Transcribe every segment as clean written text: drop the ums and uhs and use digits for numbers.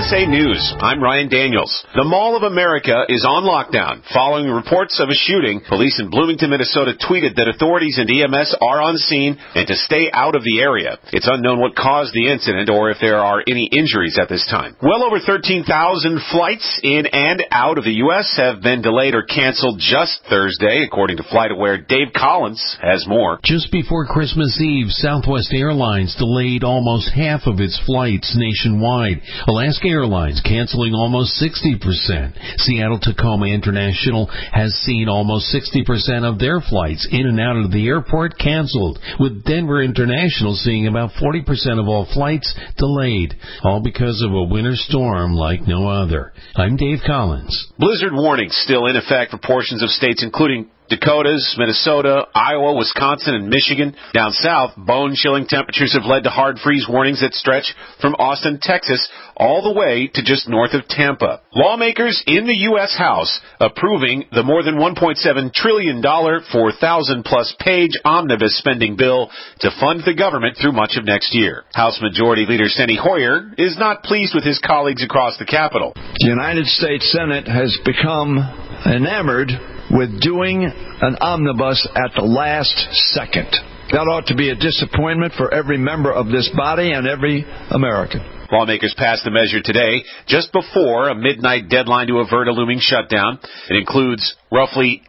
USA News, I'm Ryan Daniels. The Mall of America is on lockdown following reports of a shooting. Police in Bloomington, Minnesota tweeted that authorities and EMS are on scene and to stay out of the area. It's unknown what caused the incident or if there are any injuries at this time. Well over 13,000 flights in and out of the U.S. have been delayed or canceled just Thursday, according to FlightAware. Dave Collins has more. Just before Christmas Eve, Southwest Airlines delayed almost half of its flights nationwide. Alaska Airlines canceling almost 60%. Seattle-Tacoma International has seen almost 60% of their flights in and out of the airport canceled, with Denver International seeing about 40% of all flights delayed, all because of a winter storm like no other. I'm Dave Collins. Blizzard warnings still in effect for portions of states including Dakotas, Minnesota, Iowa, Wisconsin, and Michigan. Down south, bone-chilling temperatures have led to hard freeze warnings that stretch from Austin, Texas, all the way to just north of Tampa. Lawmakers in the U.S. House approving the more than $1.7 trillion, 4,000-plus page omnibus spending bill to fund the government through much of next year. House Majority Leader Steny Hoyer is not pleased with his colleagues across the Capitol. The United States Senate has become enamored with doing an omnibus at the last second. That ought to be a disappointment for every member of this body and every American. Lawmakers passed the measure today, just before a midnight deadline to avert a looming shutdown. It includes roughly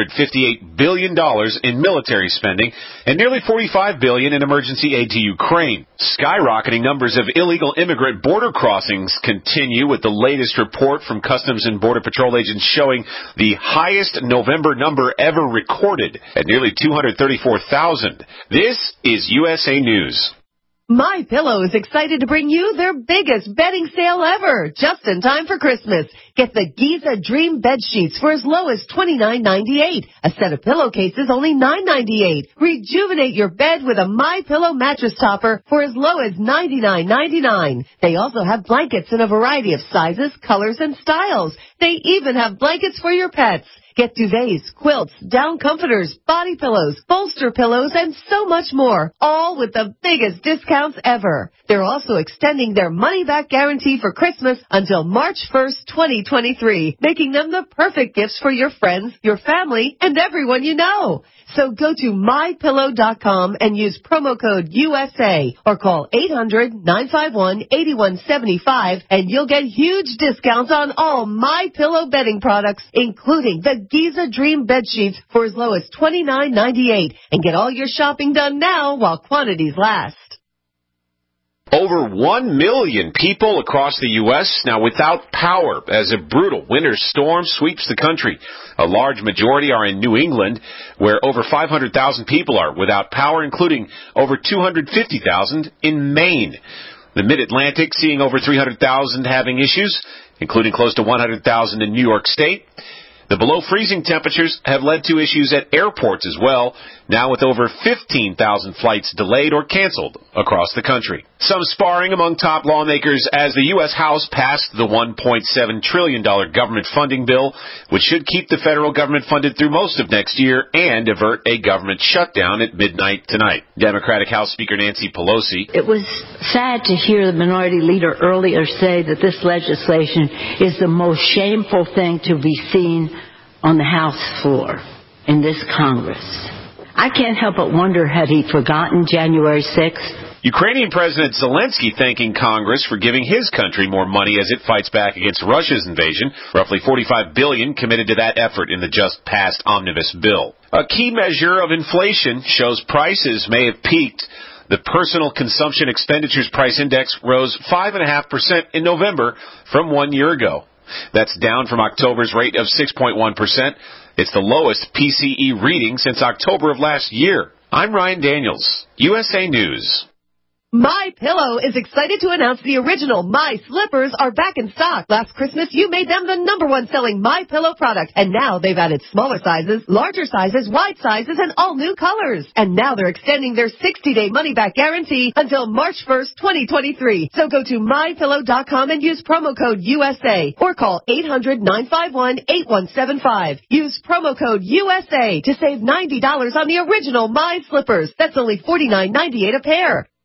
$858 billion in military spending and nearly $45 billion in emergency aid to Ukraine. Skyrocketing numbers of illegal immigrant border crossings continue, with the latest report from Customs and Border Patrol agents showing the highest November number ever recorded at nearly 234,000. This is USA News. MyPillow is excited to bring you their biggest bedding sale ever, just in time for Christmas. Get the Giza Dream bed sheets for as low as $29.98. A set of pillowcases only $9.98. Rejuvenate your bed with a MyPillow mattress topper for as low as $99.99. They also have blankets in a variety of sizes, colors, and styles. They even have blankets for your pets. Get duvets, quilts, down comforters, body pillows, bolster pillows, and so much more, all with the biggest discounts ever. They're also extending their money-back guarantee for Christmas until March 1st, 2023, making them the perfect gifts for your friends, your family, and everyone you know. So go to MyPillow.com and use promo code USA or call 800-951-8175 and you'll get huge discounts on all MyPillow bedding products, including the Giza Dream bed sheets for as low as $29.98. And get all your shopping done now while quantities last. Over 1 million people across the U.S. now without power as a brutal winter storm sweeps the country. A large majority are in New England, where over 500,000 people are without power, including over 250,000 in Maine. The Mid-Atlantic seeing over 300,000 having issues, including close to 100,000 in New York State. The below freezing temperatures have led to issues at airports as well, now with over 15,000 flights delayed or canceled across the country. Some sparring among top lawmakers as the U.S. House passed the $1.7 trillion government funding bill, which should keep the federal government funded through most of next year and avert a government shutdown at midnight tonight. Democratic House Speaker Nancy Pelosi. It was sad to hear the minority leader earlier say that this legislation is the most shameful thing to be seen on the House floor in this Congress. I can't help but wonder, had he forgotten January 6th? Ukrainian President Zelensky thanking Congress for giving his country more money as it fights back against Russia's invasion. Roughly $45 billion committed to that effort in the just-passed omnibus bill. A key measure of inflation shows prices may have peaked. The Personal Consumption Expenditures Price Index rose 5.5% in November from 1 year ago. That's down from October's rate of 6.1%. It's the lowest PCE reading since October of last year. I'm Ryan Daniels, USA News. MyPillow is excited to announce the original My Slippers are back in stock. Last Christmas, you made them the #1 selling MyPillow product, and now they've added smaller sizes, larger sizes, wide sizes, and all new colors. And now they're extending their 60-day money-back guarantee until March 1st, 2023. So go to MyPillow.com and use promo code USA or call 800-951-8175. Use promo code USA to save $90 on the original My Slippers. That's only $49.98 a pair.